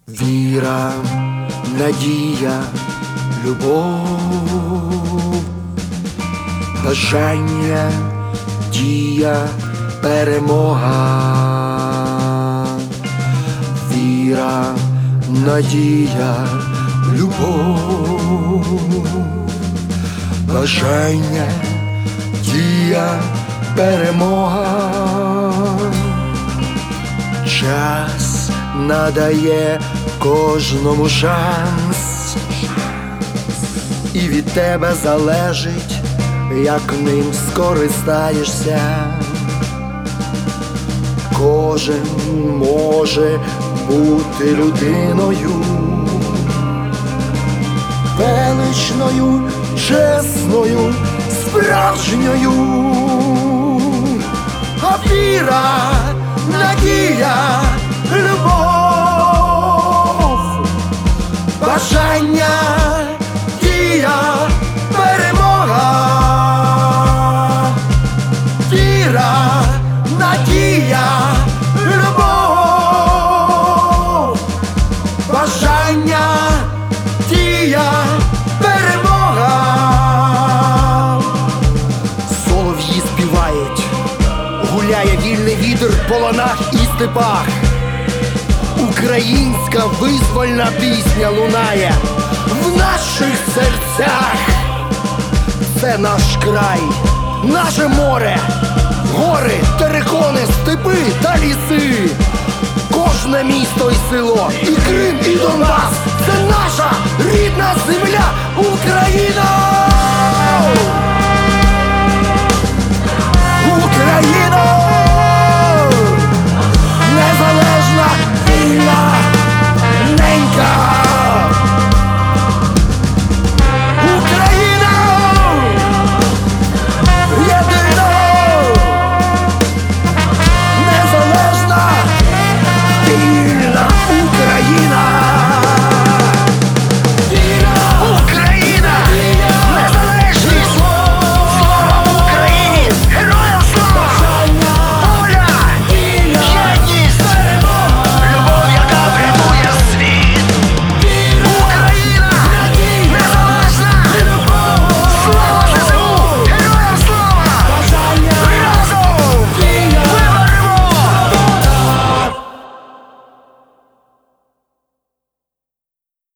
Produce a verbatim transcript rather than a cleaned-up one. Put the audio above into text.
Віра, надія, любов, бажання, дія, перемога. Віра, надія, любов, бажання, дія, перемога. Час надає кожному шанс, і від тебе залежить, як ним скористаєшся. Кожен може бути людиною, величною, чесною, справжньою. А віра, надія, любов, бажання, дія, перемога. Віра, надія, любов, бажання, дія, перемога. Солов'ї співають, гуляє вільний вітер по ланах і степах. Українська визвольна пісня лунає в наших серцях. Це наш край, наше море, гори, терикони, степи та ліси. Кожне місто і село, і Крим, і Донбас — це наша рідна земля Україна!